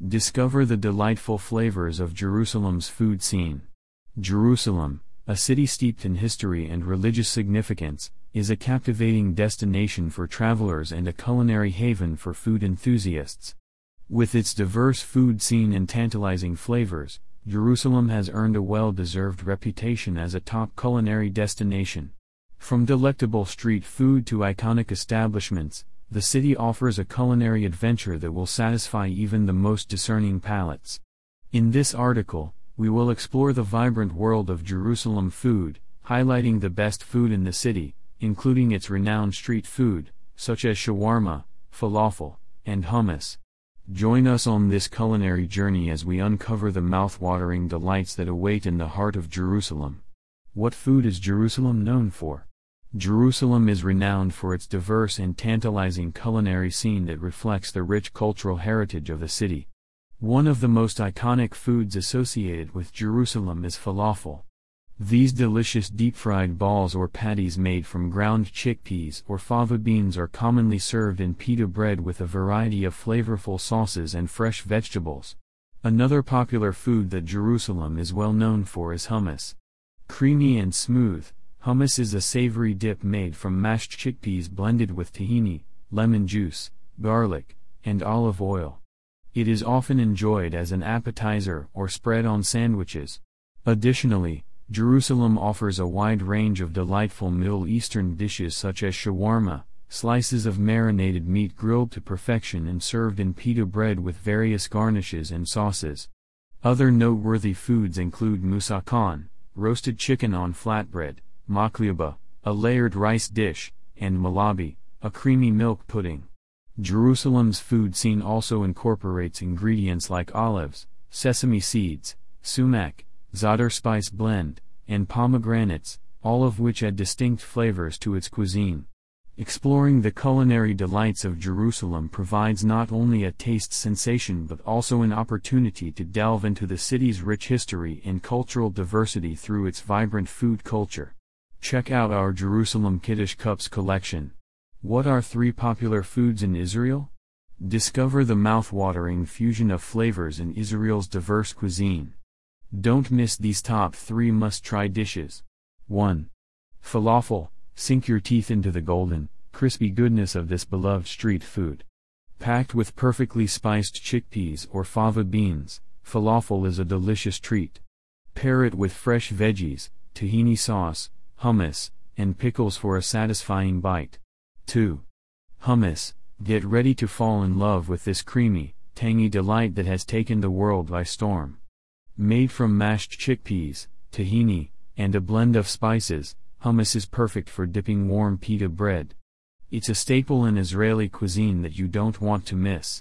Discover the delightful flavors of Jerusalem's food scene. Jerusalem, a city steeped in history and religious significance, is a captivating destination for travelers and a culinary haven for food enthusiasts. With its diverse food scene and tantalizing flavors, Jerusalem has earned a well-deserved reputation as a top culinary destination. From delectable street food to iconic establishments, the city offers a culinary adventure that will satisfy even the most discerning palates. In this article, we will explore the vibrant world of Jerusalem food, highlighting the best food in the city, including its renowned street food, such as shawarma, falafel, and hummus. Join us on this culinary journey as we uncover the mouth-watering delights that await in the heart of Jerusalem. What food is Jerusalem known for? Jerusalem is renowned for its diverse and tantalizing culinary scene that reflects the rich cultural heritage of the city. One of the most iconic foods associated with Jerusalem is falafel. These delicious deep-fried balls or patties made from ground chickpeas or fava beans are commonly served in pita bread with a variety of flavorful sauces and fresh vegetables. Another popular food that Jerusalem is well known for is hummus. Creamy and smooth, hummus is a savory dip made from mashed chickpeas blended with tahini, lemon juice, garlic, and olive oil. It is often enjoyed as an appetizer or spread on sandwiches. Additionally, Jerusalem offers a wide range of delightful Middle Eastern dishes such as shawarma, slices of marinated meat grilled to perfection and served in pita bread with various garnishes and sauces. Other noteworthy foods include moussakhan, roasted chicken on flatbread, makliaba, a layered rice dish, and malabi, a creamy milk pudding. Jerusalem's food scene also incorporates ingredients like olives, sesame seeds, sumac, za'atar spice blend, and pomegranates, all of which add distinct flavors to its cuisine. Exploring the culinary delights of Jerusalem provides not only a taste sensation but also an opportunity to delve into the city's rich history and cultural diversity through its vibrant food culture. Check out our Jerusalem Kiddush Cups collection. What are 3 popular foods in Israel? Discover the mouth-watering fusion of flavors in Israel's diverse cuisine. Don't miss these top 3 must-try dishes. 1. Falafel. Sink your teeth into the golden, crispy goodness of this beloved street food. Packed with perfectly spiced chickpeas or fava beans, falafel is a delicious treat. Pair it with fresh veggies, tahini sauce, hummus, and pickles for a satisfying bite. 2. Hummus. Get ready to fall in love with this creamy, tangy delight that has taken the world by storm. Made from mashed chickpeas, tahini, and a blend of spices, hummus is perfect for dipping warm pita bread. It's a staple in Israeli cuisine that you don't want to miss.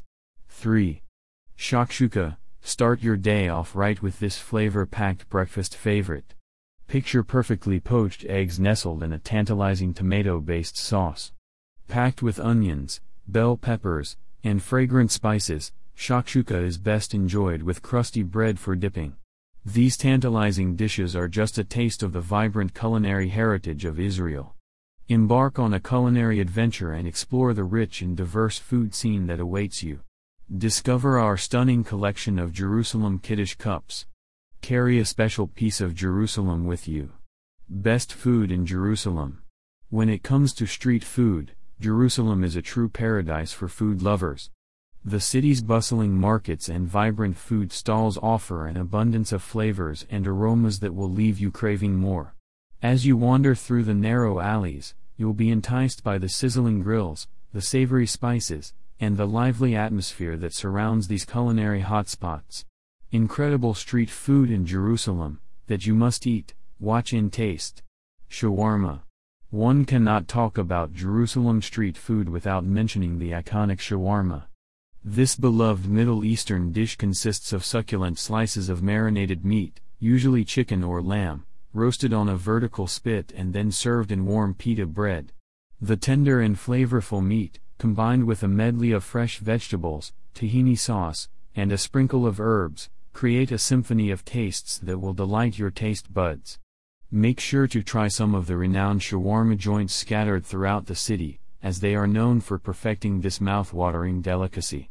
3. Shakshuka. Start your day off right with this flavor-packed breakfast favorite. Picture perfectly poached eggs nestled in a tantalizing tomato-based sauce. Packed with onions, bell peppers, and fragrant spices, shakshuka is best enjoyed with crusty bread for dipping. These tantalizing dishes are just a taste of the vibrant culinary heritage of Israel. Embark on a culinary adventure and explore the rich and diverse food scene that awaits you. Discover our stunning collection of Jerusalem Kiddush Cups. Carry a special piece of Jerusalem with you. Best food in Jerusalem. When it comes to street food, Jerusalem is a true paradise for food lovers. The city's bustling markets and vibrant food stalls offer an abundance of flavors and aromas that will leave you craving more. As you wander through the narrow alleys, you'll be enticed by the sizzling grills, the savory spices, and the lively atmosphere that surrounds these culinary hotspots. Incredible street food in Jerusalem, that you must eat, watch and taste. Shawarma. One cannot talk about Jerusalem street food without mentioning the iconic shawarma. This beloved Middle Eastern dish consists of succulent slices of marinated meat, usually chicken or lamb, roasted on a vertical spit and then served in warm pita bread. The tender and flavorful meat, combined with a medley of fresh vegetables, tahini sauce, and a sprinkle of herbs, create a symphony of tastes that will delight your taste buds. Make sure to try some of the renowned shawarma joints scattered throughout the city, as they are known for perfecting this mouth-watering delicacy.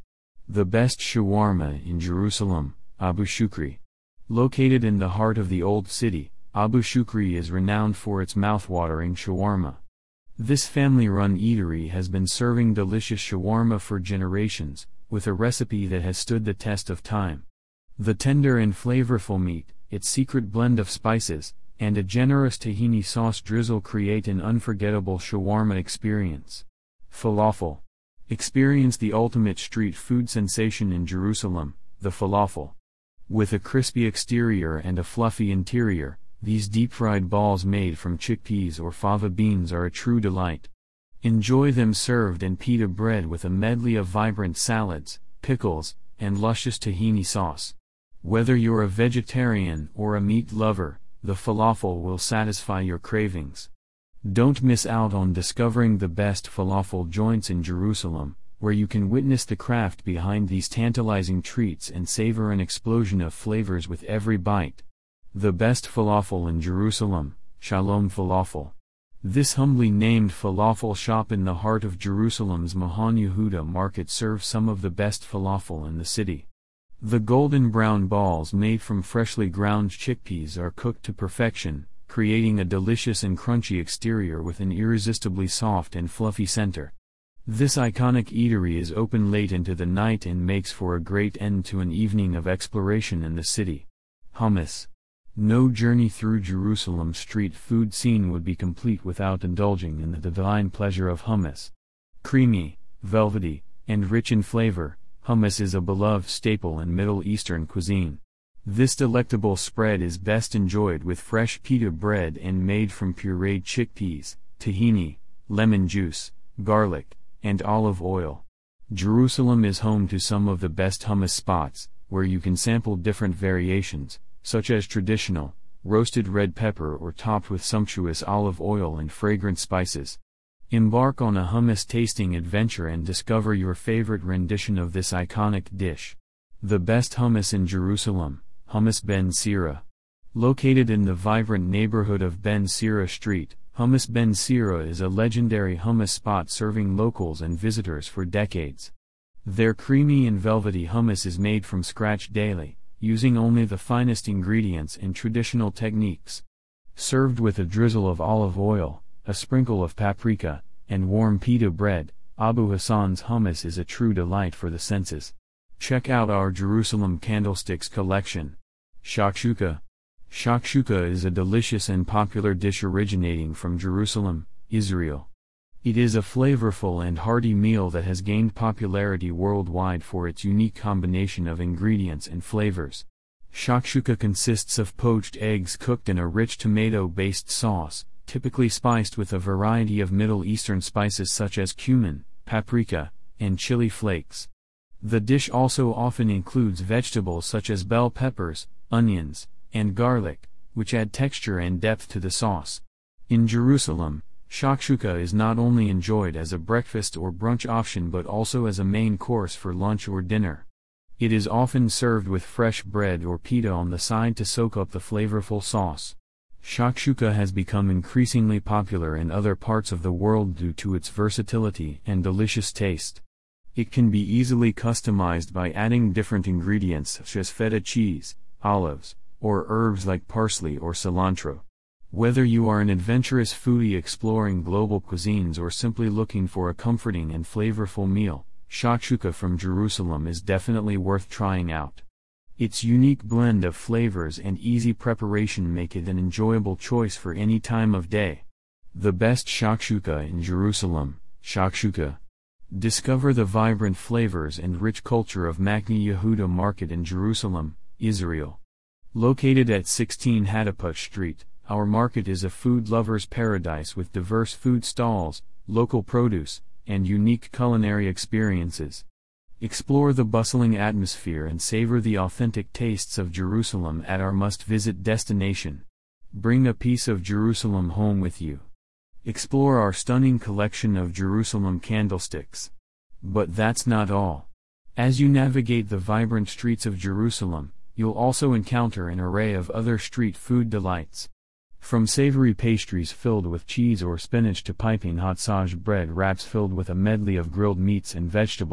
The best shawarma in Jerusalem, Abu Shukri. Located in the heart of the Old City, Abu Shukri is renowned for its mouth-watering shawarma. This family-run eatery has been serving delicious shawarma for generations, with a recipe that has stood the test of time. The tender and flavorful meat, its secret blend of spices, and a generous tahini sauce drizzle create an unforgettable shawarma experience. Falafel. Experience the ultimate street food sensation in Jerusalem, the falafel. With a crispy exterior and a fluffy interior, these deep-fried balls made from chickpeas or fava beans are a true delight. Enjoy them served in pita bread with a medley of vibrant salads, pickles, and luscious tahini sauce. Whether you're a vegetarian or a meat lover, the falafel will satisfy your cravings. Don't miss out on discovering the best falafel joints in Jerusalem, where you can witness the craft behind these tantalizing treats and savor an explosion of flavors with every bite. The best falafel in Jerusalem, Shalom Falafel. This humbly named falafel shop in the heart of Jerusalem's Mahan Yehuda market serves some of the best falafel in the city. The golden brown balls made from freshly ground chickpeas are cooked to perfection, creating a delicious and crunchy exterior with an irresistibly soft and fluffy center. This iconic eatery is open late into the night and makes for a great end to an evening of exploration in the city. Hummus. No journey through Jerusalem's street food scene would be complete without indulging in the divine pleasure of hummus. Creamy, velvety, and rich in flavor, hummus is a beloved staple in Middle Eastern cuisine. This delectable spread is best enjoyed with fresh pita bread and made from pureed chickpeas, tahini, lemon juice, garlic, and olive oil. Jerusalem is home to some of the best hummus spots, where you can sample different variations, such as traditional, roasted red pepper or topped with sumptuous olive oil and fragrant spices. Embark on a hummus tasting adventure and discover your favorite rendition of this iconic dish. The best hummus in Jerusalem, Hummus Ben Sira. Located in the vibrant neighborhood of Ben Sira Street, Hummus Ben Sira is a legendary hummus spot serving locals and visitors for decades. Their creamy and velvety hummus is made from scratch daily, using only the finest ingredients and traditional techniques. Served with a drizzle of olive oil, a sprinkle of paprika, and warm pita bread, Abu Hassan's hummus is a true delight for the senses. Check out our Jerusalem candlesticks collection. Shakshuka. Shakshuka is a delicious and popular dish originating from Jerusalem, Israel. It is a flavorful and hearty meal that has gained popularity worldwide for its unique combination of ingredients and flavors. Shakshuka consists of poached eggs cooked in a rich tomato-based sauce, typically spiced with a variety of Middle Eastern spices such as cumin, paprika, and chili flakes. The dish also often includes vegetables such as bell peppers, onions, and garlic, which add texture and depth to the sauce. In Jerusalem, shakshuka is not only enjoyed as a breakfast or brunch option but also as a main course for lunch or dinner. It is often served with fresh bread or pita on the side to soak up the flavorful sauce. Shakshuka has become increasingly popular in other parts of the world due to its versatility and delicious taste. It can be easily customized by adding different ingredients such as feta cheese, olives, or herbs like parsley or cilantro. Whether you are an adventurous foodie exploring global cuisines or simply looking for a comforting and flavorful meal, shakshuka from Jerusalem is definitely worth trying out. Its unique blend of flavors and easy preparation make it an enjoyable choice for any time of day. The best shakshuka in Jerusalem, shakshuka. Discover the vibrant flavors and rich culture of Machne Yehuda Market in Jerusalem, Israel. Located at 16 Hattaput Street, our market is a food lover's paradise with diverse food stalls, local produce, and unique culinary experiences. Explore the bustling atmosphere and savor the authentic tastes of Jerusalem at our must-visit destination. Bring a piece of Jerusalem home with you. Explore our stunning collection of Jerusalem candlesticks. But that's not all. As you navigate the vibrant streets of Jerusalem, you'll also encounter an array of other street food delights. From savory pastries filled with cheese or spinach to piping hot sage bread wraps filled with a medley of grilled meats and vegetables,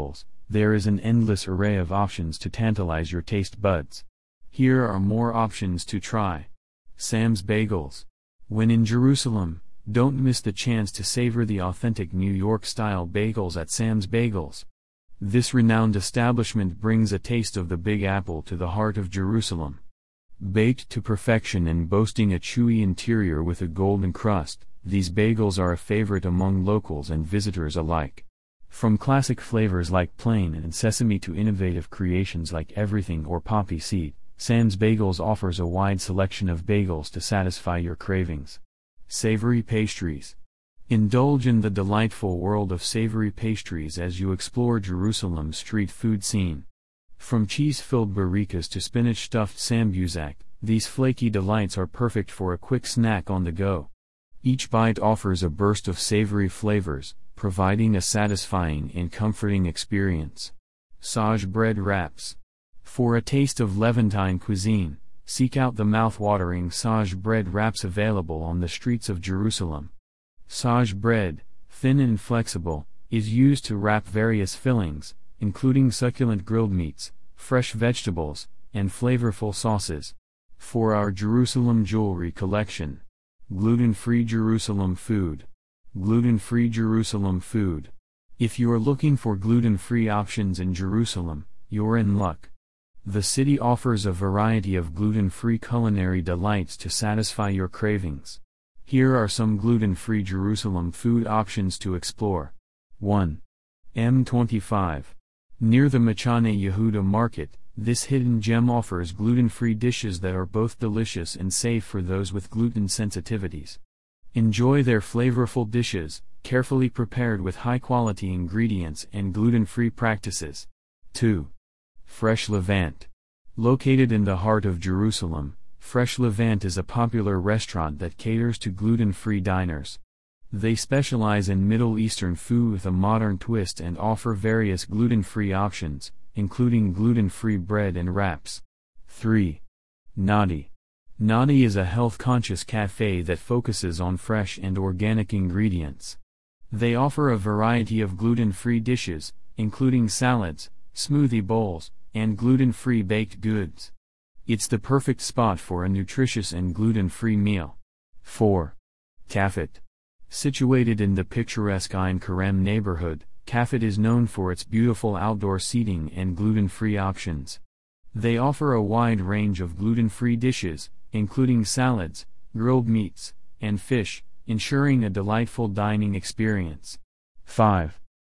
there is an endless array of options to tantalize your taste buds. Here are more options to try. Sam's Bagels. When in Jerusalem, don't miss the chance to savor the authentic New York-style bagels at Sam's Bagels. This renowned establishment brings a taste of the Big Apple to the heart of Jerusalem. Baked to perfection and boasting a chewy interior with a golden crust, these bagels are a favorite among locals and visitors alike. From classic flavors like plain and sesame to innovative creations like everything or poppy seed, Sam's Bagels offers a wide selection of bagels to satisfy your cravings. Savory pastries. Indulge in the delightful world of savory pastries as you explore Jerusalem's street food scene. From cheese-filled barikas to spinach-stuffed sambusak, these flaky delights are perfect for a quick snack on the go. Each bite offers a burst of savory flavors, providing a satisfying and comforting experience. Sage bread wraps. For a taste of Levantine cuisine, seek out the mouth-watering sage bread wraps available on the streets of Jerusalem. Sage bread, thin and flexible, is used to wrap various fillings, including succulent grilled meats, fresh vegetables, and flavorful sauces. For our Jerusalem jewelry collection. Gluten-free Jerusalem food. Gluten-free Jerusalem food. If you are looking for gluten-free options in Jerusalem, you're in luck. The city offers a variety of gluten-free culinary delights to satisfy your cravings. Here are some gluten-free Jerusalem food options to explore. 1. M25. Near the Machane Yehuda Market, this hidden gem offers gluten-free dishes that are both delicious and safe for those with gluten sensitivities. Enjoy their flavorful dishes, carefully prepared with high-quality ingredients and gluten-free practices. 2. Fresh Levant. Located in the heart of Jerusalem, Fresh Levant is a popular restaurant that caters to gluten-free diners. They specialize in Middle Eastern food with a modern twist and offer various gluten-free options, including gluten-free bread and wraps. 3. Nadi. Nadi is a health-conscious cafe that focuses on fresh and organic ingredients. They offer a variety of gluten-free dishes, including salads, smoothie bowls, and gluten-free baked goods. It's the perfect spot for a nutritious and gluten-free meal. 4. Kafet. Situated in the picturesque Ein Kerem neighborhood, Kafet is known for its beautiful outdoor seating and gluten-free options. They offer a wide range of gluten-free dishes, including salads, grilled meats, and fish, ensuring a delightful dining experience. 5.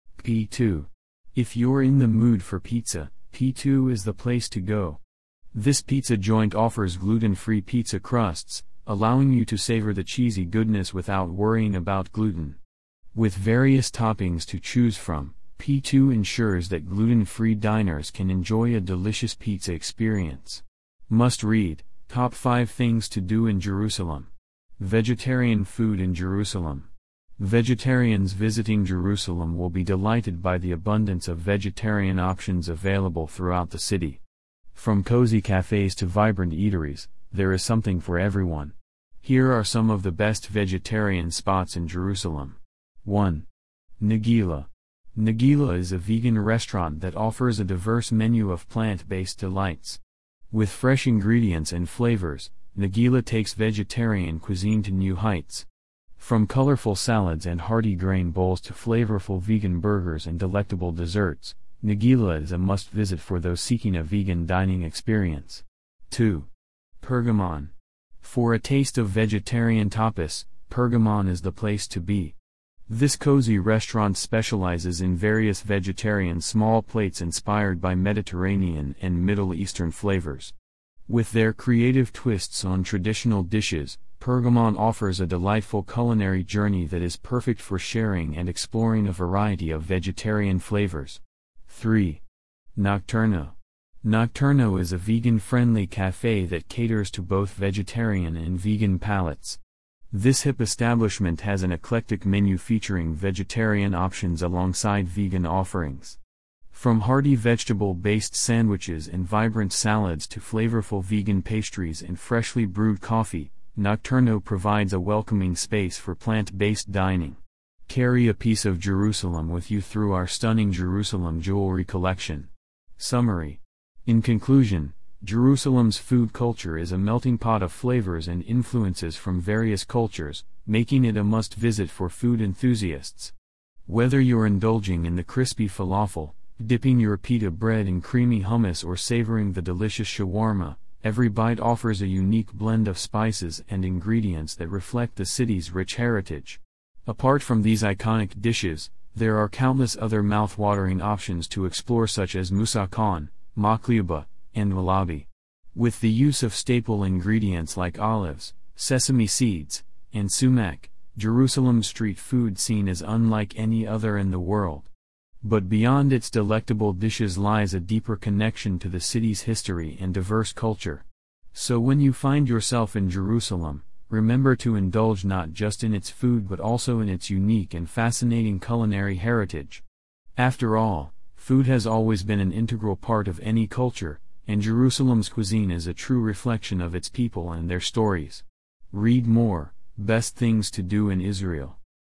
P2. If you're in the mood for pizza, P2 is the place to go. This pizza joint offers gluten-free pizza crusts, allowing you to savor the cheesy goodness without worrying about gluten. With various toppings to choose from, P2 ensures that gluten-free diners can enjoy a delicious pizza experience. Must read: Top 5 Things to Do in Jerusalem. Vegetarian food in Jerusalem. Vegetarians visiting Jerusalem will be delighted by the abundance of vegetarian options available throughout the city. From cozy cafes to vibrant eateries, there is something for everyone. Here are some of the best vegetarian spots in Jerusalem. 1. Nagila. Nagila is a vegan restaurant that offers a diverse menu of plant-based delights. With fresh ingredients and flavors, Nagila takes vegetarian cuisine to new heights. From colorful salads and hearty grain bowls to flavorful vegan burgers and delectable desserts, Nagila is a must-visit for those seeking a vegan dining experience. 2. Pergamon. For a taste of vegetarian tapas, Pergamon is the place to be. This cozy restaurant specializes in various vegetarian small plates inspired by Mediterranean and Middle Eastern flavors. With their creative twists on traditional dishes, Pergamon offers a delightful culinary journey that is perfect for sharing and exploring a variety of vegetarian flavors. 3. Nocturno. Nocturno is a vegan-friendly cafe that caters to both vegetarian and vegan palates. This hip establishment has an eclectic menu featuring vegetarian options alongside vegan offerings. From hearty vegetable-based sandwiches and vibrant salads to flavorful vegan pastries and freshly brewed coffee, Nocturno provides a welcoming space for plant-based dining. Carry a piece of Jerusalem with you through our stunning Jerusalem jewelry collection. Summary. In conclusion, Jerusalem's food culture is a melting pot of flavors and influences from various cultures, making it a must-visit for food enthusiasts. Whether you're indulging in the crispy falafel, dipping your pita bread in creamy hummus, or savoring the delicious shawarma, every bite offers a unique blend of spices and ingredients that reflect the city's rich heritage. Apart from these iconic dishes, there are countless other mouth-watering options to explore, such as moussakhan, maqlaba, and malabi. With the use of staple ingredients like olives, sesame seeds, and sumac, Jerusalem's street food scene is unlike any other in the world. But beyond its delectable dishes lies a deeper connection to the city's history and diverse culture. So when you find yourself in Jerusalem, remember to indulge not just in its food but also in its unique and fascinating culinary heritage. After all, food has always been an integral part of any culture, and Jerusalem's cuisine is a true reflection of its people and their stories. Read more, Best Things to Do in Israel.